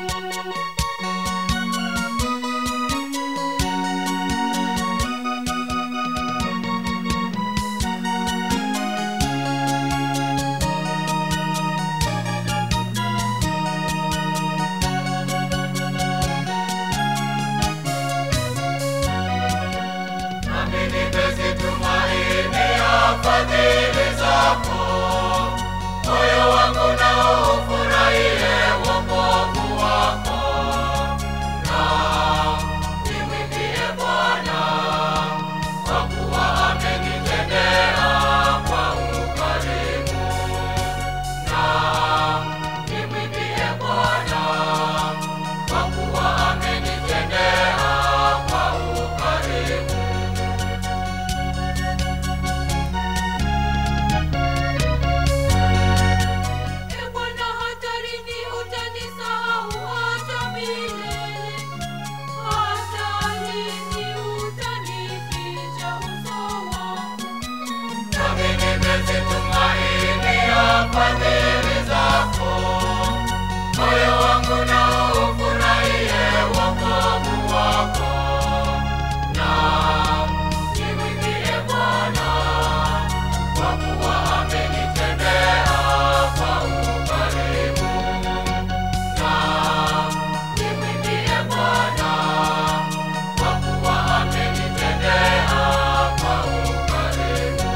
Fadhili zako, moyo wangu na ufurahie wokovu wako. Na nimwimbie Bwana, kwa kuwa amenitendea kwa ukarimu. Na nimwimbie Bwana, kwa kuwa amenitendea kwa ukarimu. Nimezitumaini fadhili zako, moyo wangu na ufurahie wokovu wako. Na nimwimbie Bwana, kwa kuwa amenitendea kwa ukarimu. Na nimwimbie Bwana, kwa kuwa amenitendea kwa ukarimu.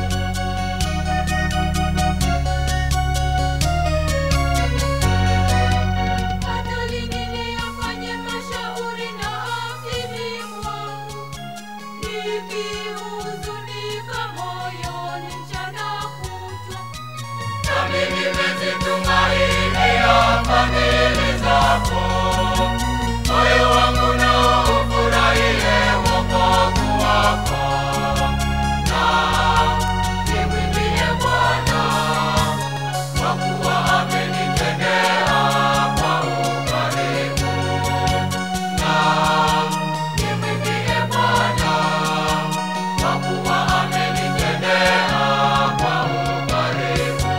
Nimezitumaini fadhili zako, moyo wangu na ufurahie wokovu wako. Na nimwimbie Bwana, kwa kuwa amenitendea kwa ukarimu. Na nimwimbie Bwana, kwa kuwa amenitendea kwa ukarimu.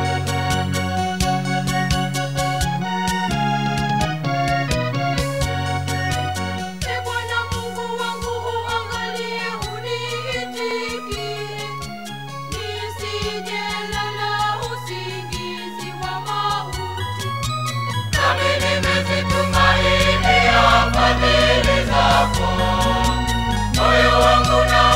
Nimezitumaini fadhili zako, moyo wangu na